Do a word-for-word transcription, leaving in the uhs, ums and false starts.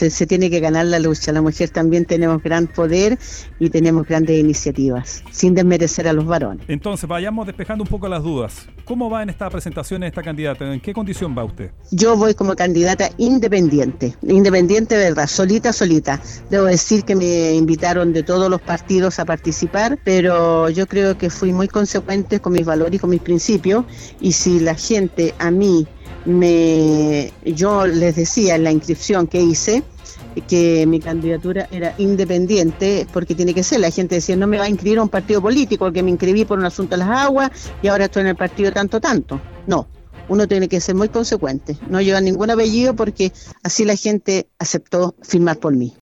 se, se tiene que ganar la lucha. La mujer también tenemos gran poder y tenemos grandes iniciativas, sin desmerecer a los varones. Entonces, vayamos despejando un poco las dudas. ¿Cómo va en esta presentación esta candidata? ¿En qué condición va usted? Yo voy como candidata independiente, independiente de verdad, solita, solita. Debo decir que me invitaron de todos los partidos a participar, pero yo creo que fui muy consecuente con mis valores y con mis principios, y si la gente a mí me, yo les decía en la inscripción que hice que mi candidatura era independiente, porque tiene que ser. La gente decía, no me va a inscribir a un partido político, porque me inscribí por un asunto de las aguas y ahora estoy en el partido tanto, tanto. No, uno tiene que ser muy consecuente, no llevar ningún apellido, porque así la gente aceptó firmar por mí.